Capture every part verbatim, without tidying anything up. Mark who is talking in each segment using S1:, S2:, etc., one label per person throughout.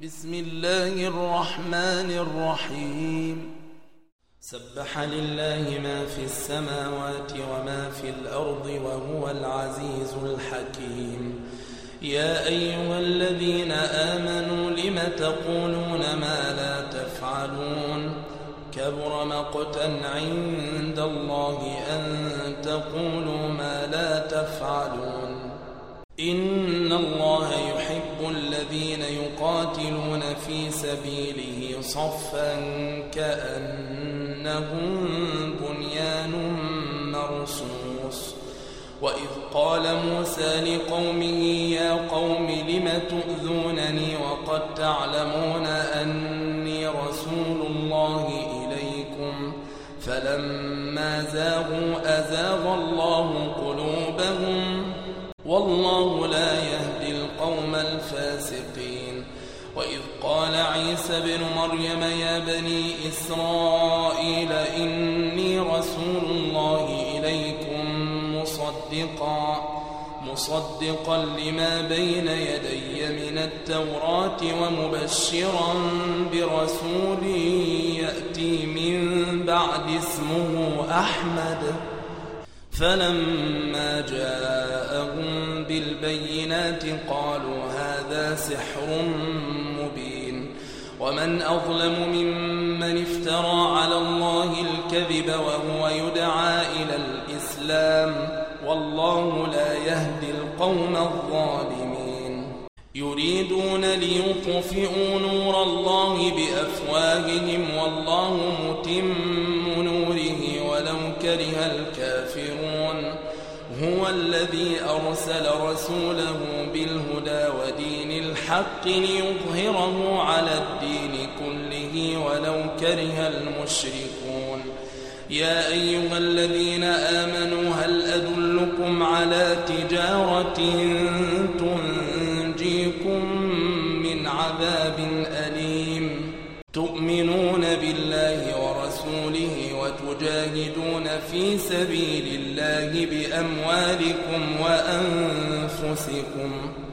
S1: بسم الله الرحمن الرحيم سبح لله ما في السماوات وما في الأرض وهو العزيز الحكيم يا أيها الذين آمنوا لم تقولون ما لا تفعلون كبر مقتا عند الله أن تقولوا ما لا تفعلون إن الله يحب الذين يقاتلون في سبيله صفا كأنهم بنيان مرصوص وإذ قال موسى لقومه يا قوم لم تؤذونني وقد تعلمون أني رسول الله إليكم فلما زاغوا أزاغ الله قلوبهم والله لا يهدي القوم الفاسقين وإذ قال عيسى بن مريم يا بني إسرائيل إني رسول الله إليكم مصدقا مصدقا لما بين يدي من التوراة ومبشرا برسول يأتي من بعد اسمه أحمد فلما جاءهم بالبينات قالوا هذا سحر مبين ومن أظلم ممن افترى على الله الكذب وهو يدعى إلى الإسلام والله لا يهدي القوم الظالمين يريدون ليطفئوا نور الله بأفواههم والله متم نوره ولو كره الكافرون هو الذي أرسل رسوله بالهدى ودين الحق ليظهره على الدين كله ولو كره المشركون يا أيها الذين آمنوا هل أدلكم على تجارة تنجيكم من عذاب أليم تؤمنون بالله ورسوله وتجاهدون في سبيل الله بأموالكم وأنفسكم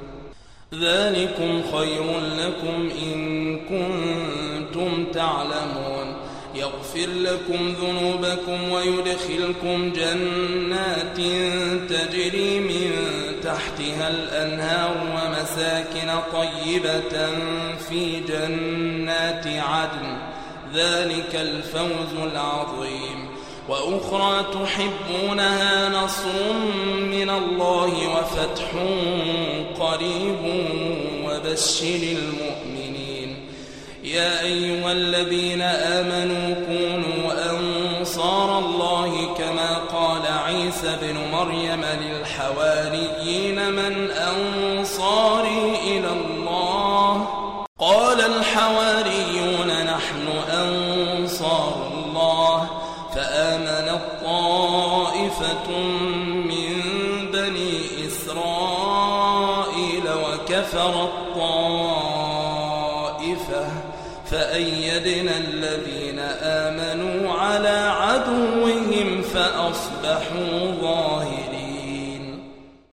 S1: ذلكم خير لكم إن كنتم تعلمون يغفر لكم ذنوبكم ويدخلكم جنات تجري من تحتها الأنهار ومساكن طيبة في جنات عدن ذلك الفوز العظيم وأخرى تحبونها نصر من الله وفتح قريب وبشر المؤمنين يا أيها الذين آمنوا كونوا أنصار الله كما قال عيسى بن مريم للحواريين من أنصاري إلى الله قال الحواريون نحن أنصار الله فآمنت طائفة من بني إسرائيل وكفرت طائفة فأيدنا الذين آمنوا على عدوهم فأصبحوا ظاهرين